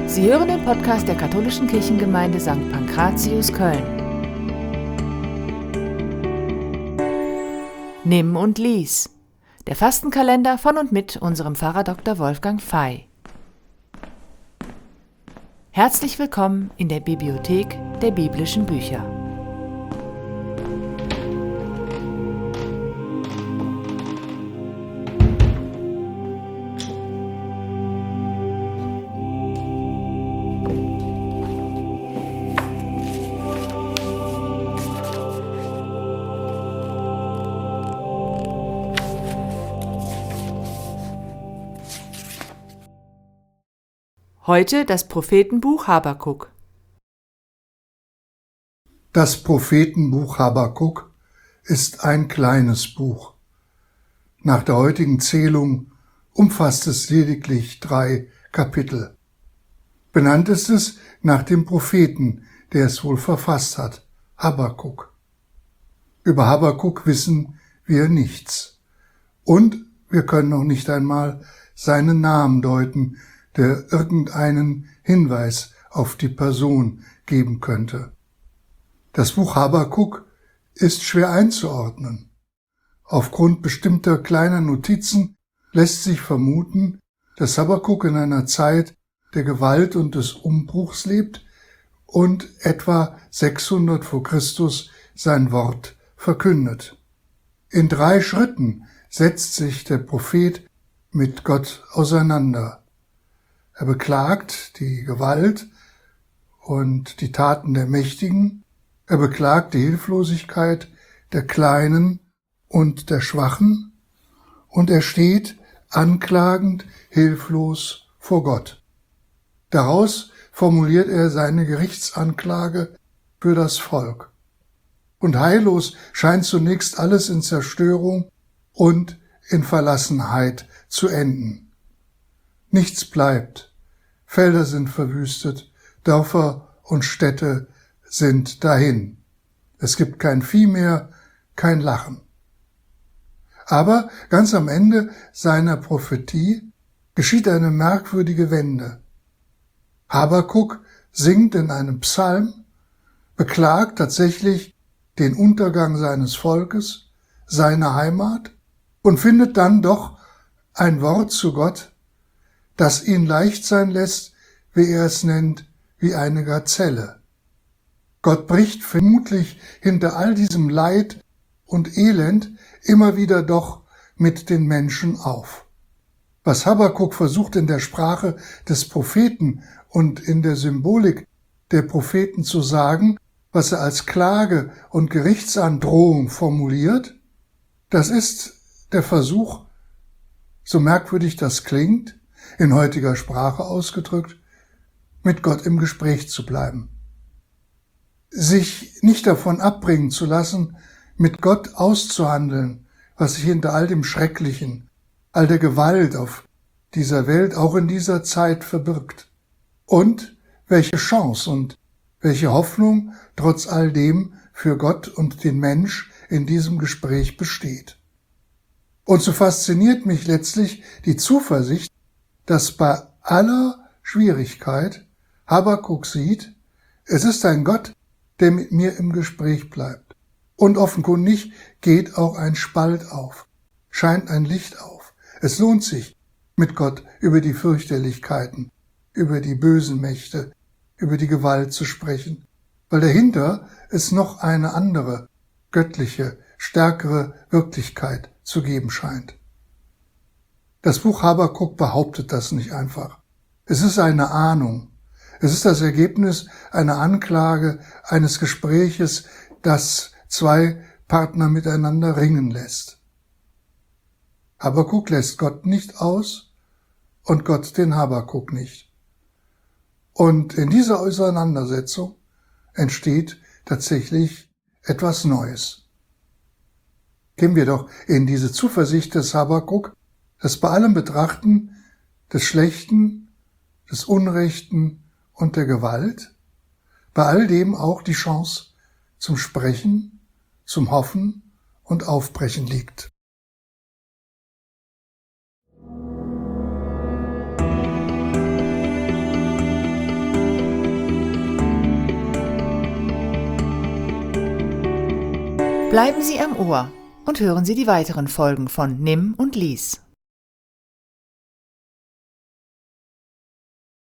Sie hören den Podcast der Katholischen Kirchengemeinde St. Pankratius Köln. Nimm und lies. Der Fastenkalender von und mit unserem Pfarrer Dr. Wolfgang Fey. Herzlich willkommen in der Bibliothek der biblischen Bücher. Heute das Prophetenbuch Habakuk. Das Prophetenbuch Habakuk ist ein kleines Buch. Nach der heutigen Zählung umfasst es lediglich 3 Kapitel. Benannt ist es nach dem Propheten, der es wohl verfasst hat, Habakuk. Über Habakuk wissen wir nichts. Und wir können auch nicht einmal seinen Namen deuten, der irgendeinen Hinweis auf die Person geben könnte. Das Buch Habakuk ist schwer einzuordnen. Aufgrund bestimmter kleiner Notizen lässt sich vermuten, dass Habakuk in einer Zeit der Gewalt und des Umbruchs lebt und etwa 600 vor Christus sein Wort verkündet. In 3 Schritten setzt sich der Prophet mit Gott auseinander. Er beklagt die Gewalt und die Taten der Mächtigen. Er beklagt die Hilflosigkeit der Kleinen und der Schwachen. Und er steht anklagend, hilflos vor Gott. Daraus formuliert er seine Gerichtsanklage für das Volk. Und heillos scheint zunächst alles in Zerstörung und in Verlassenheit zu enden. Nichts bleibt. Felder sind verwüstet, Dörfer und Städte sind dahin. Es gibt kein Vieh mehr, kein Lachen. Aber ganz am Ende seiner Prophetie geschieht eine merkwürdige Wende. Habakuk singt in einem Psalm, beklagt tatsächlich den Untergang seines Volkes, seine Heimat und findet dann doch ein Wort zu Gott, das ihn leicht sein lässt, wie er es nennt, wie eine Gazelle. Gott bricht vermutlich hinter all diesem Leid und Elend immer wieder doch mit den Menschen auf. Was Habakuk versucht in der Sprache des Propheten und in der Symbolik der Propheten zu sagen, was er als Klage und Gerichtsandrohung formuliert, das ist der Versuch, so merkwürdig das klingt, in heutiger Sprache ausgedrückt, mit Gott im Gespräch zu bleiben. Sich nicht davon abbringen zu lassen, mit Gott auszuhandeln, was sich hinter all dem Schrecklichen, all der Gewalt auf dieser Welt, auch in dieser Zeit verbirgt. Und welche Chance und welche Hoffnung trotz all dem für Gott und den Mensch in diesem Gespräch besteht. Und so fasziniert mich letztlich die Zuversicht, dass bei aller Schwierigkeit Habakuk sieht, es ist ein Gott, der mit mir im Gespräch bleibt. Und offenkundig geht auch ein Spalt auf, scheint ein Licht auf. Es lohnt sich, mit Gott über die Fürchterlichkeiten, über die bösen Mächte, über die Gewalt zu sprechen, weil dahinter es noch eine andere, göttliche, stärkere Wirklichkeit zu geben scheint. Das Buch Habakuk behauptet das nicht einfach. Es ist eine Ahnung. Es ist das Ergebnis einer Anklage, eines Gespräches, das 2 Partner miteinander ringen lässt. Habakuk lässt Gott nicht aus und Gott den Habakuk nicht. Und in dieser Auseinandersetzung entsteht tatsächlich etwas Neues. Gehen wir doch in diese Zuversicht des Habakuk, dass bei allem Betrachten des Schlechten, des Unrechten und der Gewalt, bei all dem auch die Chance zum Sprechen, zum Hoffen und Aufbrechen liegt. Bleiben Sie am Ohr und hören Sie die weiteren Folgen von Nimm und Lies.